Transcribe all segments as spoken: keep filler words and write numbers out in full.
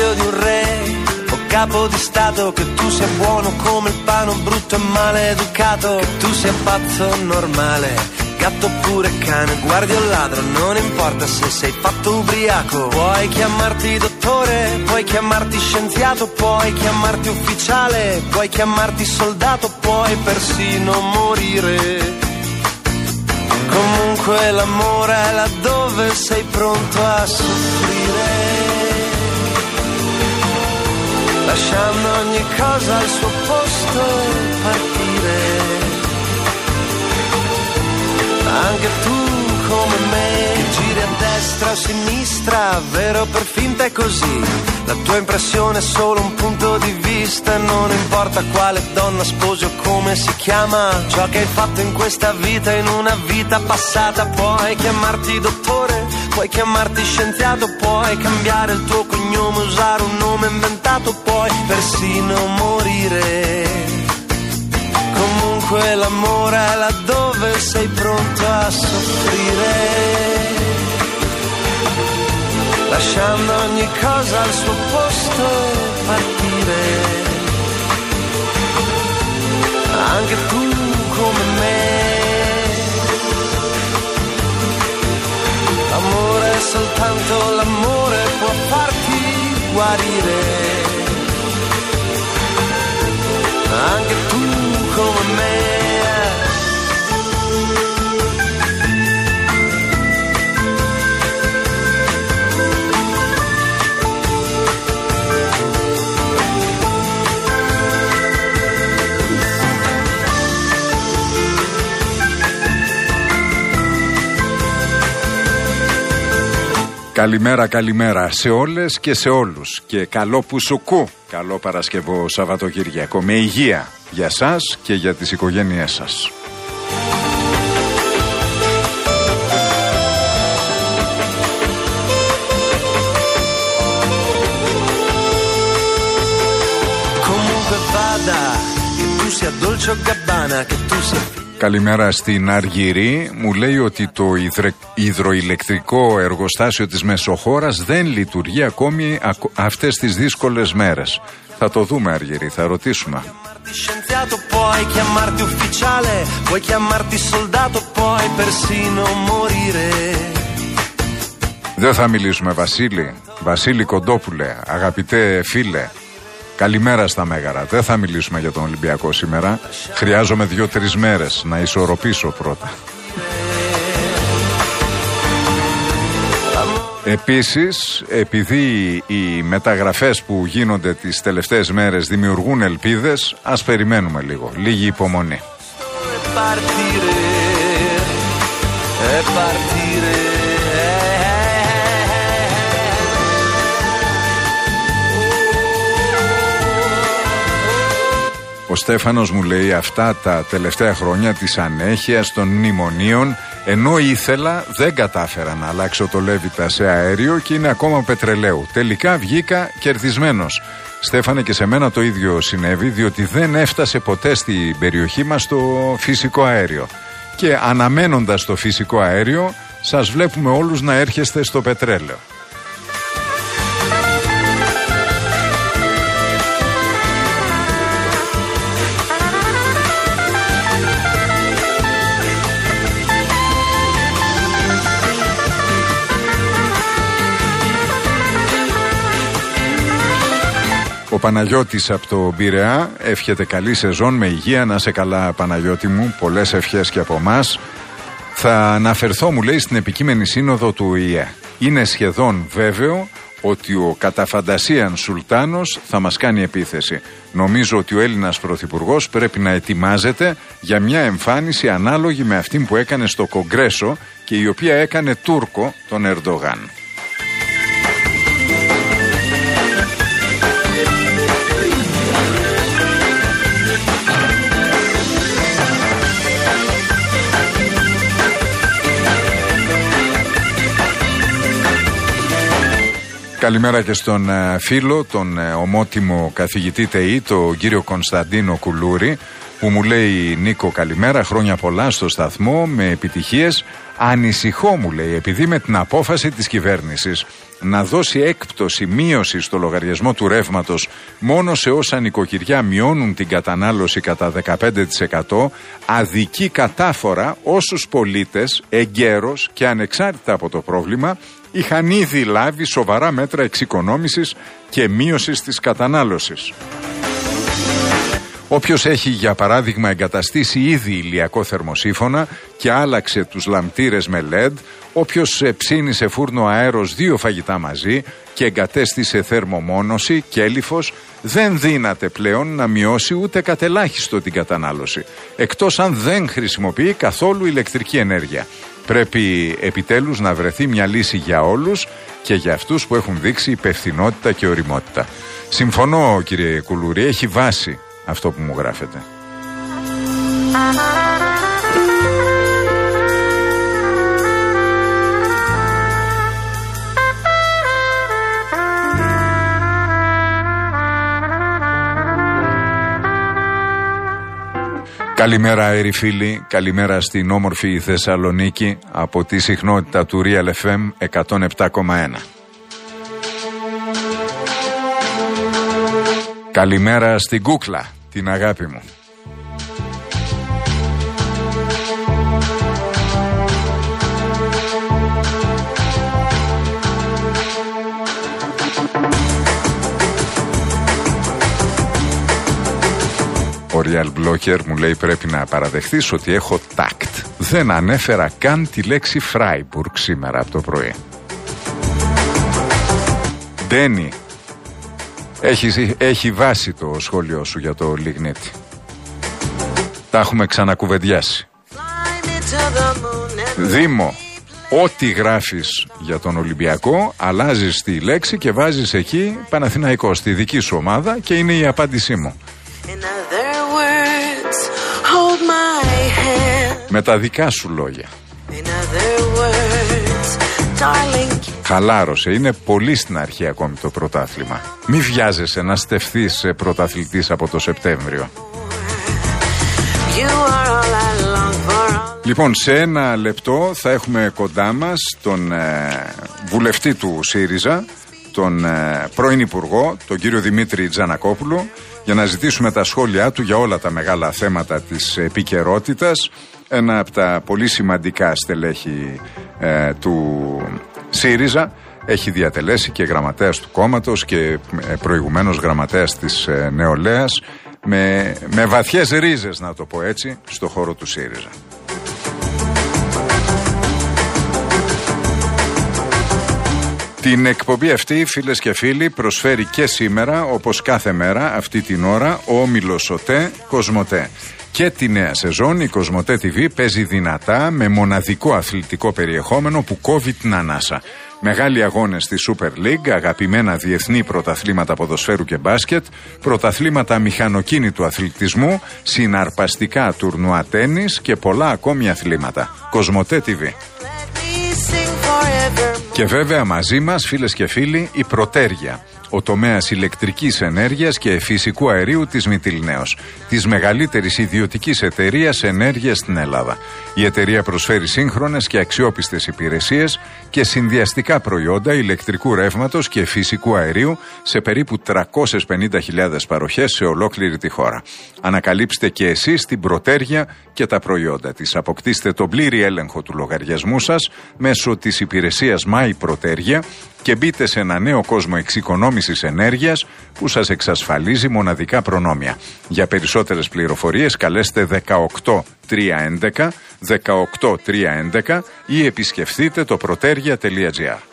figlio di un re o capo di stato, che tu sia buono come il pane, brutto e maleducato, che tu sia pazzo o normale, gatto oppure cane, guardi o ladro, non importa se sei fatto ubriaco. Puoi chiamarti dottore, puoi chiamarti scienziato, puoi chiamarti ufficiale, puoi chiamarti soldato, puoi persino morire. Comunque l'amore è laddove sei pronto a soffrire, lasciando ogni cosa al suo posto e partire. Anche tu come me giri a destra o a sinistra, vero per finta è così. La tua impressione è solo un punto di vista e non importa quale donna sposi o come si chiama. Ciò che hai fatto in questa vita, in una vita passata. Puoi chiamarti dottore, puoi chiamarti scienziato, puoi cambiare il tuo cognome, usare un nome inventato, puoi persino morire. Comunque l'amore è laddove sei pronto a soffrire, lasciando ogni cosa al suo posto e partire. Anche tu come me. L'amore è soltanto l'amore, può farti guarire. Anche tu come me. Καλημέρα, καλημέρα σε όλες και σε όλους και καλό πουσουκού, καλό Παρασκευό Σαββατοκύριακο με υγεία για σας και για τις οικογένειές σας. Καλημέρα στην Αργυρή. Μου λέει ότι το υδρε... υδροηλεκτρικό εργοστάσιο της Μεσοχώρας δεν λειτουργεί ακόμη αυτές τις δύσκολες μέρες. Θα το δούμε, Αργυρή, θα ρωτήσουμε. Δεν θα μιλήσουμε, Βασίλη. Βασίλη Κοντόπουλε, αγαπητέ φίλε. Καλημέρα στα Μέγαρα. Δεν θα μιλήσουμε για τον Ολυμπιακό σήμερα. Χρειάζομαι δύο-τρεις μέρες να ισορροπήσω πρώτα. Επίσης, επειδή οι μεταγραφές που γίνονται τις τελευταίες μέρες δημιουργούν ελπίδες, ας περιμένουμε λίγο. Λίγη υπομονή. Ο Στέφανος μου λέει αυτά τα τελευταία χρόνια της ανέχειας των μνημονίων, ενώ ήθελα δεν κατάφερα να αλλάξω το Λέβιτα σε αέριο και είναι ακόμα πετρελαίου. Τελικά βγήκα κερδισμένος. Στέφανε, και σε μένα το ίδιο συνέβη, διότι δεν έφτασε ποτέ στην περιοχή μας το φυσικό αέριο. Και αναμένοντας το φυσικό αέριο, σας βλέπουμε όλους να έρχεστε στο πετρέλαιο. Ο Παναγιώτης από το Πειραιά εύχεται καλή σεζόν με υγεία. Να σε καλά, Παναγιώτη μου, πολλές ευχές και από εμάς. Θα αναφερθώ, μου λέει, στην επικείμενη σύνοδο του Ο Η Ε. Είναι σχεδόν βέβαιο ότι ο κατά φαντασίαν Σουλτάνος θα μας κάνει επίθεση. Νομίζω ότι ο Έλληνας Πρωθυπουργός πρέπει να ετοιμάζεται για μια εμφάνιση ανάλογη με αυτή που έκανε στο Κογκρέσο και η οποία έκανε Τούρκο τον Ερντογάν. Καλημέρα και στον φίλο, τον ομότιμο καθηγητή ΤΕΙ, τον κύριο Κωνσταντίνο Κουλούρη. που μου λέει Νίκο καλημέρα, χρόνια πολλά στο σταθμό με επιτυχίες. Ανησυχώ, μου λέει, επειδή με την απόφαση της κυβέρνησης να δώσει έκπτωση, μείωση στο λογαριασμό του ρεύματος μόνο σε όσα νοικοκυριά μειώνουν την κατανάλωση κατά δεκαπέντε τοις εκατό, αδικεί κατάφορα όσους πολίτες εγκαίρως και ανεξάρτητα από το πρόβλημα είχαν ήδη λάβει σοβαρά μέτρα εξοικονόμησης και μείωσης της κατανάλωσης. Όποιος έχει για παράδειγμα εγκαταστήσει ήδη ηλιακό θερμοσύφωνα και άλλαξε τους λαμπτήρες με ελ ι ντι, όποιος ψήνει σε φούρνο αέρος δύο φαγητά μαζί και εγκατέστησε θερμομόνωση και έλιφος, δεν δύναται πλέον να μειώσει ούτε κατ' ελάχιστο την κατανάλωση, εκτός αν δεν χρησιμοποιεί καθόλου ηλεκτρική ενέργεια. Πρέπει επιτέλους να βρεθεί μια λύση για όλους και για αυτούς που έχουν δείξει υπευθυνότητα και ωριμότητα. Συμφωνώ, κύριε Κουλούρη, έχει βάση αυτό που μου γράφετε. Καλημέρα αέρι φίλοι, καλημέρα στην όμορφη Θεσσαλονίκη από τη συχνότητα του Real εφ εμ εκατόν επτά κόμμα ένα. Καλημέρα στην κούκλα, την αγάπη μου. Ο Real Blocker μου λέει πρέπει να παραδεχθείς ότι έχω τάκτ. Δεν ανέφερα καν τη λέξη Φράιμπουργκ σήμερα από το πρωί. Ντένι, έχει, έχει βάση το σχόλιο σου για το Λιγνίτη. Τα έχουμε ξανακουβεντιάσει. Δήμο, ό,τι γράφεις για τον Ολυμπιακό αλλάζεις τη λέξη και βάζεις εκεί Παναθηναϊκό στη δική σου ομάδα και είναι η απάντησή μου. Με τα δικά σου λόγια. Χαλάρωσε, είναι πολύ στην αρχή ακόμη το πρωτάθλημα. Μη βιάζεσαι να στεφθείς πρωταθλητής από το Σεπτέμβριο. Λοιπόν, σε ένα λεπτό θα έχουμε κοντά μας τον ε, βουλευτή του ΣΥΡΙΖΑ, τον ε, πρώην Υπουργό, τον κύριο Δημήτρη Τζανακόπουλο, για να ζητήσουμε τα σχόλιά του για όλα τα μεγάλα θέματα της επικαιρότητας. Ένα από τα πολύ σημαντικά στελέχη ε, του ΣΥΡΙΖΑ, έχει διατελέσει και γραμματέας του κόμματος και ε, προηγουμένως γραμματέας της ε, νεολαίας, με, με βαθιές ρίζες, να το πω έτσι, στο χώρο του ΣΥΡΙΖΑ. Την εκπομπή αυτή, φίλες και φίλοι, προσφέρει και σήμερα, όπως κάθε μέρα, αυτή την ώρα, ο όμιλος ΟΤΕ Κοσμοτέ. Και τη νέα σεζόν η Κοσμοτέ τι βι παίζει δυνατά με μοναδικό αθλητικό περιεχόμενο που κόβει την ανάσα. Μεγάλοι αγώνες στη Super League, αγαπημένα διεθνή πρωταθλήματα ποδοσφαίρου και μπάσκετ, πρωταθλήματα μηχανοκίνητου αθλητισμού, συναρπαστικά τουρνουά τένις και πολλά ακόμη αθλήματα. Κοσμοτέ τι βι. Και βέβαια μαζί μας, φίλες και φίλοι, η Πρωτέρια, ο τομέας ηλεκτρικής ενέργειας και φυσικού αερίου της Μυτιληναίος, της μεγαλύτερης ιδιωτικής εταιρείας ενέργειας στην Ελλάδα. Η εταιρεία προσφέρει σύγχρονες και αξιόπιστες υπηρεσίες και συνδυαστικά προϊόντα ηλεκτρικού ρεύματος και φυσικού αερίου σε περίπου τριακόσιες πενήντα χιλιάδες παροχές σε ολόκληρη τη χώρα. Ανακαλύψτε και εσείς την Πρωτέρια και τα προϊόντα της. Αποκτήστε τον πλήρη έλεγχο του λογαριασμού σας μέσω της υπηρεσίας My Πρωτέρια και μπείτε σε ένα νέο κόσμο εξοικονόμησης ενέργειας που σας εξασφαλίζει μοναδικά προνόμια. Για περισσότερες πληροφορίες καλέστε δεκαοκτώ τριακόσια έντεκα δεκαοκτώ τριακόσια έντεκα ή επισκεφθείτε το protergia τελεία τζι άρ.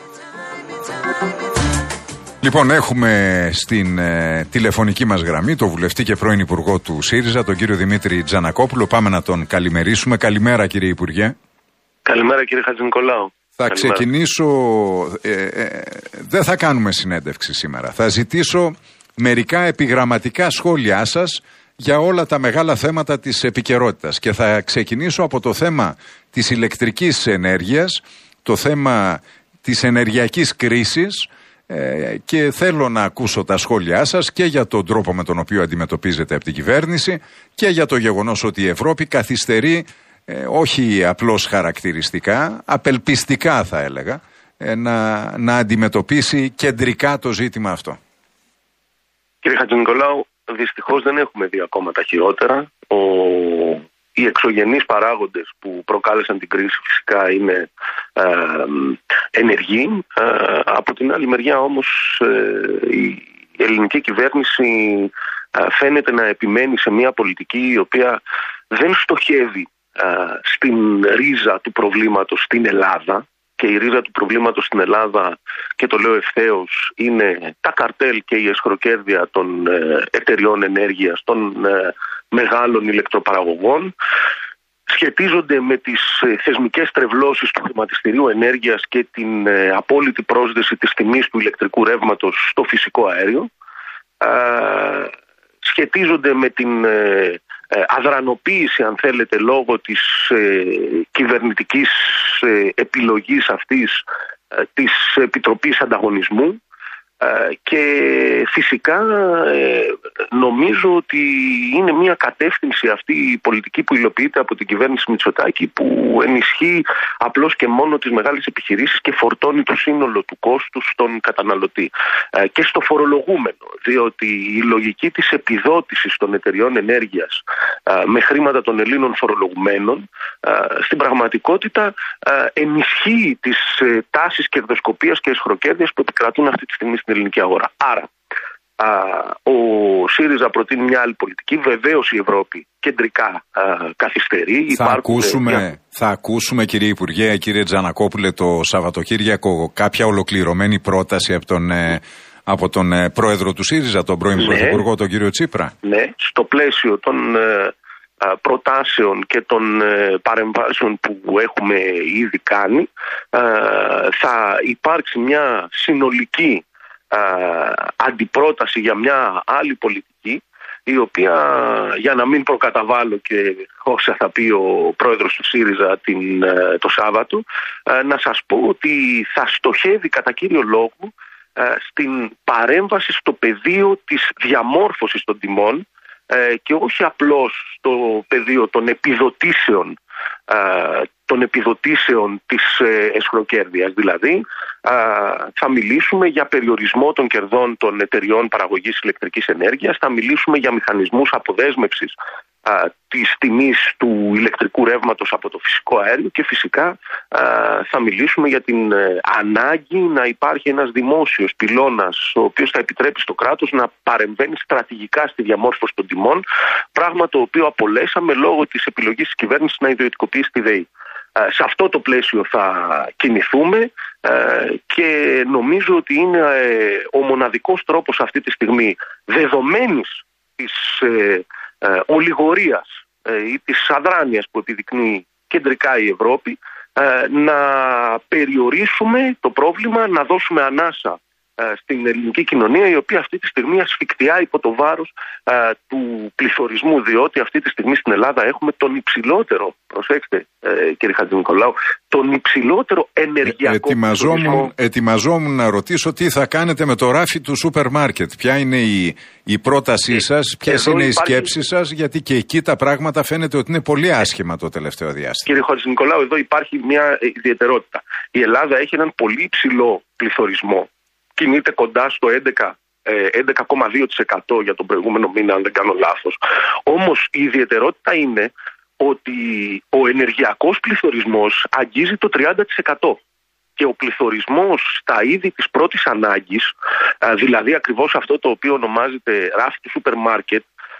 Λοιπόν, έχουμε στην ε, τηλεφωνική μας γραμμή το βουλευτή και πρώην Υπουργό του ΣΥΡΙΖΑ, τον κύριο Δημήτρη Τζανακόπουλο. Πάμε να τον καλημερίσουμε. Καλημέρα, κύριε Υπουργέ. Καλημέρα, κύριε Χατζηνικολάου. Θα Καλημέρα. ξεκινήσω, ε, ε, δεν θα κάνουμε συνέντευξη σήμερα. Θα ζητήσω μερικά επιγραμματικά σχόλιά σας για όλα τα μεγάλα θέματα της επικαιρότητας. Και θα ξεκινήσω από το θέμα της ηλεκτρικής ενέργειας, το θέμα της ενεργειακής κρίσης, Ε, και θέλω να ακούσω τα σχόλιά σας και για τον τρόπο με τον οποίο αντιμετωπίζετε από την κυβέρνηση και για το γεγονός ότι η Ευρώπη καθυστερεί ε, όχι απλώς χαρακτηριστικά, απελπιστικά θα έλεγα, ε, να, να αντιμετωπίσει κεντρικά το ζήτημα αυτό. Κύριε Χατζηνικολάου, δυστυχώς δεν έχουμε δει ακόμα τα χειρότερα. Ο... Οι εξωγενείς παράγοντες που προκάλεσαν την κρίση φυσικά είναι ε, ενεργοί. Ε, από την άλλη μεριά όμως ε, η ελληνική κυβέρνηση ε, φαίνεται να επιμένει σε μια πολιτική η οποία δεν στοχεύει ε, στην ρίζα του προβλήματος στην Ελλάδα. Και η ρίζα του προβλήματος στην Ελλάδα, και το λέω ευθέως, είναι τα καρτέλ και η εσχροκέρδεια των ε, εταιριών ενέργειας, των ε, μεγάλων ηλεκτροπαραγωγών. Σχετίζονται με τις ε, θεσμικές τρευλώσεις του χρηματιστηρίου ενέργειας και την ε, απόλυτη πρόσδεση της τιμής του ηλεκτρικού ρεύματος στο φυσικό αέριο. Ε, σχετίζονται με την ε, ε, αδρανοποίηση, αν θέλετε, λόγω της ε, κυβερνητικής ε, επιλογής αυτής ε, της Επιτροπής Ανταγωνισμού. Και φυσικά νομίζω ότι είναι μια κατεύθυνση αυτή η πολιτική που υλοποιείται από την κυβέρνηση Μητσοτάκη, που ενισχύει απλώς και μόνο τις μεγάλες επιχειρήσεις και φορτώνει το σύνολο του κόστους στον καταναλωτή και στο φορολογούμενο, διότι η λογική της επιδότησης των εταιριών ενέργειας με χρήματα των Ελλήνων φορολογουμένων στην πραγματικότητα ενισχύει τις τάσεις κερδοσκοπίας και εσχροκέρδειας που επικρατούν αυτή τη στιγμή στην ελληνική αγορά. Άρα, α, ο ΣΥΡΙΖΑ προτείνει μια άλλη πολιτική. Βεβαίως η Ευρώπη κεντρικά α, καθυστερεί. Θα ακούσουμε, μια... θα ακούσουμε, κύριε Υπουργέ, κύριε Τζανακόπουλε, το Σαββατοκύριακο κάποια ολοκληρωμένη πρόταση από τον, ε, από τον ε, πρόεδρο του ΣΥΡΙΖΑ, τον πρώην ναι. Πρωθυπουργό, τον κύριο Τσίπρα. Ναι, στο πλαίσιο των ε, προτάσεων και των ε, παρεμβάσεων που έχουμε ήδη κάνει, ε, θα υπάρξει μια συνολική ε, αντιπρόταση για μια άλλη πολιτική, η οποία, για να μην προκαταβάλω και όσα θα πει ο πρόεδρος του ΣΥΡΙΖΑ την, ε, το Σάββατο, ε, να σας πω ότι θα στοχεύει κατά κύριο λόγο ε, στην παρέμβαση στο πεδίο της διαμόρφωσης των τιμών, και όχι απλώς στο πεδίο των επιδοτήσεων, των επιδοτήσεων της εσχροκέρδειας. Δηλαδή θα μιλήσουμε για περιορισμό των κερδών των εταιριών παραγωγής ηλεκτρικής ενέργειας, θα μιλήσουμε για μηχανισμούς αποδέσμευσης α, της τιμής του ηλεκτρικού ρεύματος από το φυσικό αέριο και φυσικά α, θα μιλήσουμε για την ε, ανάγκη να υπάρχει ένας δημόσιος πυλώνας ο οποίος θα επιτρέπει στο κράτος να παρεμβαίνει στρατηγικά στη διαμόρφωση των τιμών, πράγμα το οποίο απολέσαμε λόγω της επιλογής της κυβέρνησης να ιδιωτικοποιήσει τη ΔΕΗ. Σε αυτό το πλαίσιο θα κινηθούμε και νομίζω ότι είναι ο μοναδικός τρόπος αυτή τη στιγμή, δεδομένης της ολιγορίας ή της αδράνειας που επιδεικνύει κεντρικά η Ευρώπη, να περιορίσουμε το πρόβλημα, να δώσουμε ανάσα στην ελληνική κοινωνία, η οποία αυτή τη στιγμή ασφικτιά υπό το βάρος α, του πληθωρισμού, διότι αυτή τη στιγμή στην Ελλάδα έχουμε τον υψηλότερο, προσέξτε ε, κύριε Χατζηνικολάου, τον υψηλότερο ενεργειακό ε, ετοιμαζόμουν, πληθωρισμό. Ετοιμαζόμουν να ρωτήσω τι θα κάνετε με το ράφι του σούπερ μάρκετ. Ποια είναι η, η πρότασή ε, σας, ποιες είναι υπάρχει... οι σκέψεις σας, γιατί και εκεί τα πράγματα φαίνεται ότι είναι πολύ άσχημα το τελευταίο διάστημα. Κύριε Χατζηνικολάου, εδώ υπάρχει μια ιδιαιτερότητα. Η Ελλάδα έχει έναν πολύ υψηλό πληθωρισμό. Κινείται κοντά στο έντεκα κόμμα δύο τοις εκατό για τον προηγούμενο μήνα, αν δεν κάνω λάθος. Όμως η ιδιαιτερότητα είναι ότι ο ενεργειακός πληθωρισμός αγγίζει το τριάντα τοις εκατό. Και ο πληθωρισμός στα είδη της πρώτης ανάγκης, δηλαδή ακριβώς αυτό το οποίο ονομάζεται ράφι του σούπερ μάρκετ,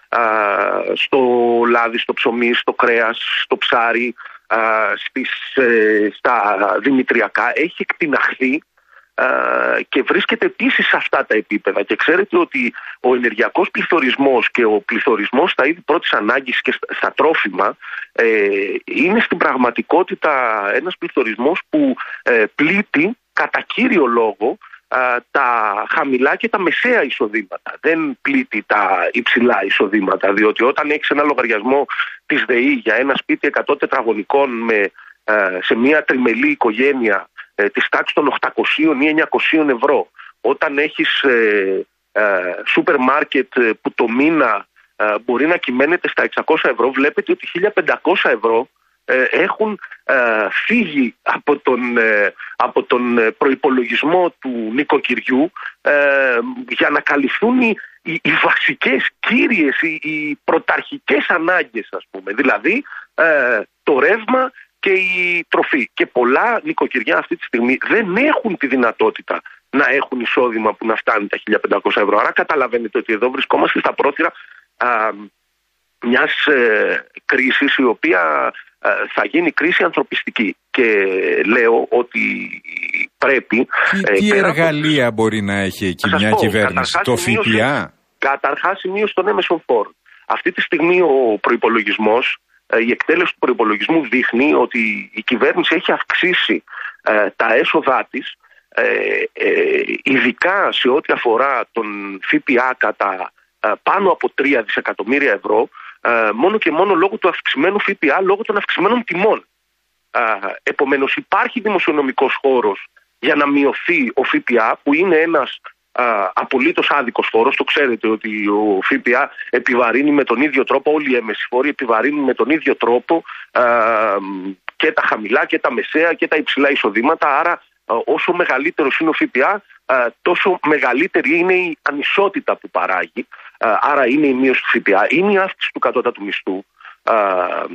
στο λάδι, στο ψωμί, στο κρέας, στο ψάρι, στις, στα δημητριακά, έχει εκτιναχθεί και βρίσκεται επίσης σε αυτά τα επίπεδα. Και ξέρετε ότι ο ενεργειακός πληθωρισμός και ο πληθωρισμός στα είδη πρώτης ανάγκης και στα τρόφιμα ε, είναι στην πραγματικότητα ένας πληθωρισμός που ε, πλήττει κατά κύριο λόγο ε, τα χαμηλά και τα μεσαία εισοδήματα. Δεν πλήττει τα υψηλά εισοδήματα, διότι όταν έχεις ένα λογαριασμό της ΔΕΗ για ένα σπίτι εκατό τετραγωνικών με, ε, σε μια τριμελή οικογένεια της τάξης των οκτακόσια ή εννιακόσια ευρώ, όταν έχεις ε, ε, σούπερ μάρκετ που το μήνα ε, μπορεί να κυμαίνεται στα εξακόσια ευρώ, βλέπετε ότι χίλια πεντακόσια ευρώ ε, έχουν ε, φύγει από τον, ε, από τον προϋπολογισμό του νοικοκυριού ε, για να καλυφθούν οι, οι, οι βασικές, κύριες, οι, οι πρωταρχικές ανάγκες, ας πούμε. Δηλαδή ε, το ρεύμα και η τροφή. Και πολλά νοικοκυριά αυτή τη στιγμή δεν έχουν τη δυνατότητα να έχουν εισόδημα που να φτάνει τα χίλια πεντακόσια ευρώ. Άρα καταλαβαίνετε ότι εδώ βρισκόμαστε στα πρόθυρα α, μιας ε, κρίσης η οποία ε, θα γίνει κρίση ανθρωπιστική. Και λέω ότι πρέπει... Τι, ε, τι εργαλεία από... μπορεί να έχει εκεί μια πω, κυβέρνηση, το ΦΠΑ? Καταρχάς η μείωση των έμεσων φόρων. Αυτή τη στιγμή ο προϋπολογισμός, η εκτέλεση του προϋπολογισμού δείχνει ότι η κυβέρνηση έχει αυξήσει ε, τα έσοδά της, ε, ε, ειδικά σε ό,τι αφορά τον ΦΠΑ κατά ε, πάνω από τρία δισεκατομμύρια ευρώ, ε, μόνο και μόνο λόγω του αυξημένου ΦΠΑ, λόγω των αυξημένων τιμών. Ε, επομένως υπάρχει δημοσιονομικός χώρος για να μειωθεί ο ΦΠΑ, που είναι ένας Uh, απολύτως άδικος φόρος. Το ξέρετε ότι ο ΦΠΑ επιβαρύνει με τον ίδιο τρόπο, όλοι οι έμεσοι φόροι επιβαρύνουν με τον ίδιο τρόπο uh, και τα χαμηλά και τα μεσαία και τα υψηλά εισοδήματα. Άρα uh, όσο μεγαλύτερος είναι ο ΦΠΑ, uh, τόσο μεγαλύτερη είναι η ανισότητα που παράγει. Uh, άρα είναι η μείωση του ΦΠΑ, είναι η αύξηση του κατώτατου μισθού, uh,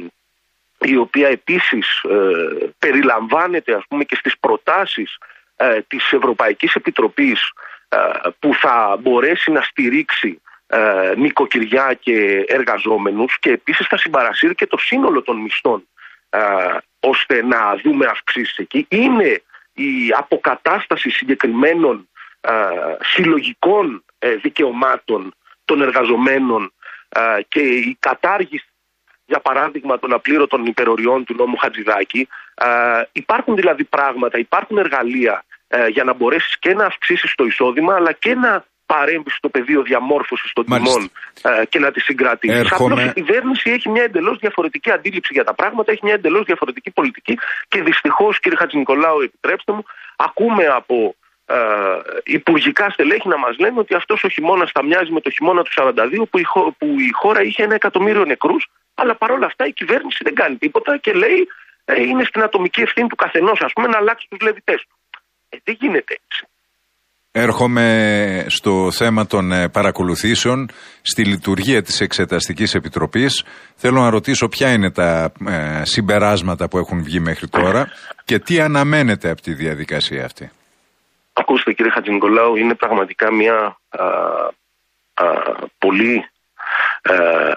η οποία επίσης uh, περιλαμβάνεται, ας πούμε, και στις προτάσεις uh, της Ευρωπαϊκής Επιτροπής, που θα μπορέσει να στηρίξει ε, νοικοκυριά και εργαζόμενους, και επίσης θα συμπαρασύρει και το σύνολο των μισθών ε, ώστε να δούμε αυξήσεις εκεί. Είναι η αποκατάσταση συγκεκριμένων ε, συλλογικών ε, δικαιωμάτων των εργαζομένων ε, και η κατάργηση, για παράδειγμα, των απλήρωτων υπεροριών του νόμου Χατζηδάκη. Ε, υπάρχουν δηλαδή πράγματα, υπάρχουν εργαλεία για να μπορέσεις και να αυξήσεις το εισόδημα, αλλά και να παρέμβεις στο πεδίο διαμόρφωσης των τιμών και να τις συγκρατήσεις. Έρχομαι... Απλώς η κυβέρνηση έχει μια εντελώς διαφορετική αντίληψη για τα πράγματα, έχει μια εντελώς διαφορετική πολιτική και δυστυχώς, κύριε Χατζηνικολάου, επιτρέψτε μου, ακούμε από ε, υπουργικά στελέχη να μας λένε ότι αυτός ο χειμώνας θα μοιάζει με το χειμώνα του σαράντα δύο που η, χώ, που η χώρα είχε ένα εκατομμύριο νεκρούς, αλλά παρόλα αυτά η κυβέρνηση δεν κάνει τίποτα και λέει ε, είναι στην ατομική ευθύνη του καθενός, ας πούμε, να αλλάξει τους λεβιτές του. Ε, δεν γίνεται έτσι. Έρχομαι στο θέμα των ε, παρακολουθήσεων, στη λειτουργία της Εξεταστικής Επιτροπής. Θέλω να ρωτήσω ποια είναι τα ε, συμπεράσματα που έχουν βγει μέχρι τώρα και τι αναμένεται από τη διαδικασία αυτή. Ακούστε, κύριε Χατζηνικολάου, είναι πραγματικά μια α, α, πολύ α,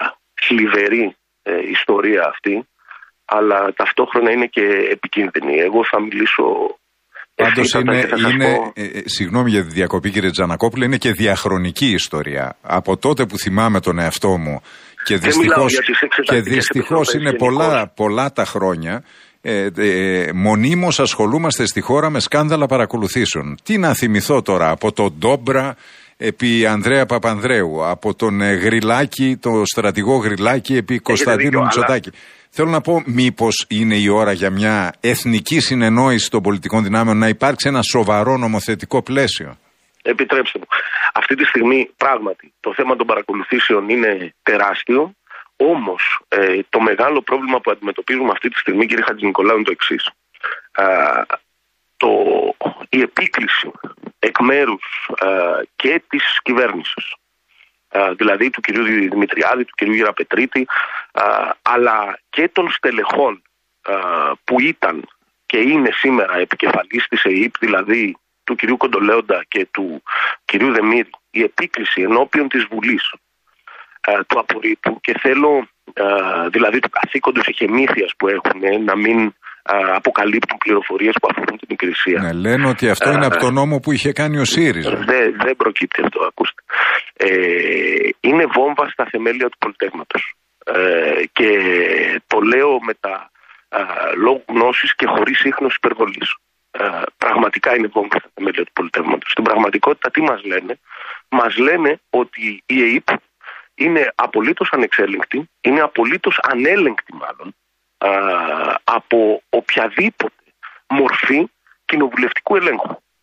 θλιβερή ε, ιστορία αυτή, αλλά ταυτόχρονα είναι και επικίνδυνη. Εγώ θα μιλήσω... Πάντως είναι, είναι ε, ε, συγγνώμη για τη διακοπή, κύριε Τζανακόπουλε, είναι και διαχρονική ιστορία. Από τότε που θυμάμαι τον εαυτό μου και δυστυχώς, και δυστυχώς είναι πολλά, πολλά τα χρόνια, ε, ε, μονίμως ασχολούμαστε στη χώρα με σκάνδαλα παρακολουθήσεων. Τι να θυμηθώ τώρα από τον Ντόμπρα επί Ανδρέα Παπανδρέου, από τον ε, Γρυλάκη, το στρατηγό Γρυλάκη επί Κωνσταντίνου Μητσοτάκη. Θέλω να πω, μήπως είναι η ώρα για μια εθνική συνεννόηση των πολιτικών δυνάμεων, να υπάρξει ένα σοβαρό νομοθετικό πλαίσιο? Επιτρέψτε μου. Αυτή τη στιγμή πράγματι το θέμα των παρακολουθήσεων είναι τεράστιο, όμως ε, το μεγάλο πρόβλημα που αντιμετωπίζουμε αυτή τη στιγμή, κύριε Χατζηνικολάου, είναι το εξής. Ε, το, η επίκληση εκ μέρους ε, και της κυβέρνησης, δηλαδή του κυρίου Δημητριάδη, του κυρίου Γεραπετρίτη, αλλά και των στελεχών που ήταν και είναι σήμερα επικεφαλής της ΕΕΠ, δηλαδή του κυρίου Κοντολέοντα και του κυρίου Δεμήρη, η επίκληση ενώπιον της Βουλής του απορρίπτου, και θέλω δηλαδή του καθήκοντος εχεμήθειας που έχουν να μην αποκαλύπτουν πληροφορίες που αφορούν την υπηρεσία. Ναι, λένε ότι αυτό είναι από το νόμο που είχε κάνει ο ΣΥΡΙΖΑ. Δεν, δεν προκύπτει αυτό, ακούστε. Ε, είναι βόμβα στα θεμέλια του πολιτεύματος. Ε, και το λέω με τα ε, λόγου γνώσης και χωρίς ίχνος υπερβολής. Ε, πραγματικά είναι βόμβα στα θεμέλια του πολιτεύματος. Στην πραγματικότητα τι μας λένε? Μας λένε ότι η ΕΕΠ είναι απολύτως ανεξέλεγκτη, είναι απολύτως ανέλεγκτη μάλλον, α, από οποιαδήποτε μορφή κοινοβουλευτικού ελέγχου.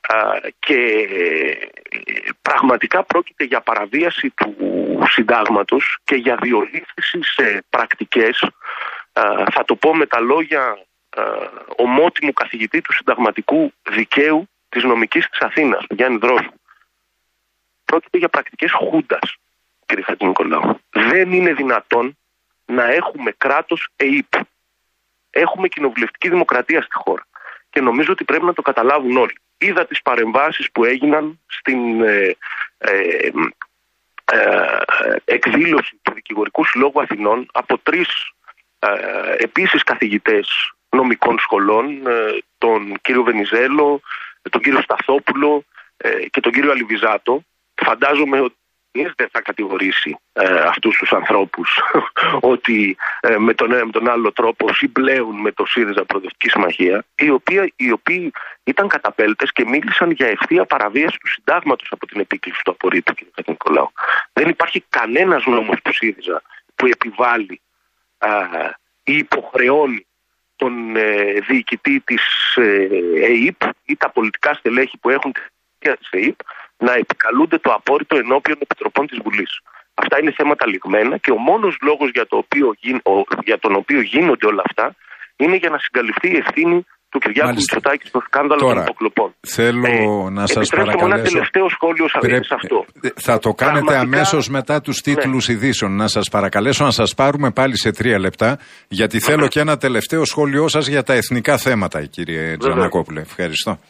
και πραγματικά πρόκειται για παραβίαση του συντάγματος και για διολίσθηση σε πρακτικές, θα το πω με τα λόγια ομότιμου καθηγητή του συνταγματικού δικαίου της νομικής της Αθήνας, Γιάννη Δρόσου. Πρόκειται για πρακτικές χούντας, κύριε Χατζηνικολάου. Δεν είναι δυνατόν να έχουμε κράτος ΕΥΠ. Έχουμε κοινοβουλευτική δημοκρατία στη χώρα. Και νομίζω ότι πρέπει να το καταλάβουν όλοι. Είδα τις παρεμβάσεις που έγιναν στην ε, ε, ε, εκδήλωση του Δικηγορικού Συλλόγου Αθηνών από τρεις ε, επίσης καθηγητές νομικών σχολών, ε, τον κύριο Βενιζέλο, τον κύριο Σταθόπουλο ε, και τον κύριο Αλιβιζάτο. Φαντάζομαι ότι δεν θα κατηγορήσει ε, αυτούς τους ανθρώπους ότι ε, με τον ένα με τον άλλο τρόπο συμπλέουν με το ΣΥΡΙΖΑ Προοδευτική Συμμαχία, οι οποίοι, οι οποίοι ήταν καταπέλτες και μίλησαν για ευθεία παραβίαση του συντάγματος από την επίκληση του απορρίτου, κ. Χατζηνικολάου. Δεν υπάρχει κανένας νόμος του ΣΥΡΙΖΑ που επιβάλλει ε, ή υποχρεώνει τον ε, διοικητή της ε, ΕΥΠ ή τα πολιτικά στελέχη που έχουν τη ΕΥΠ να επικαλούνται το απόρριτο ενώπιον επιτροπών της Βουλής. Αυτά είναι θέματα λιγμένα και ο μόνος λόγος για, το οποίο, για τον οποίο γίνονται όλα αυτά είναι για να συγκαλυφθεί η ευθύνη του Κυριάκου Μητσοτάκη στο σκάνδαλο Τώρα, των υποκλοπών. Θέλω ε, να σας παρακαλέσω. Ένα τελευταίο σχόλιο Πρέπει... σε αυτό. Θα το κάνετε Πραγματικά... αμέσως μετά τους τίτλους ναι. ειδήσεων. Να σας παρακαλέσω να σας πάρουμε πάλι σε τρία λεπτά, γιατί θέλω και ένα τελευταίο σχόλιο σας για τα εθνικά θέματα, κύριε Τζανακόπουλε. Ευχαριστώ.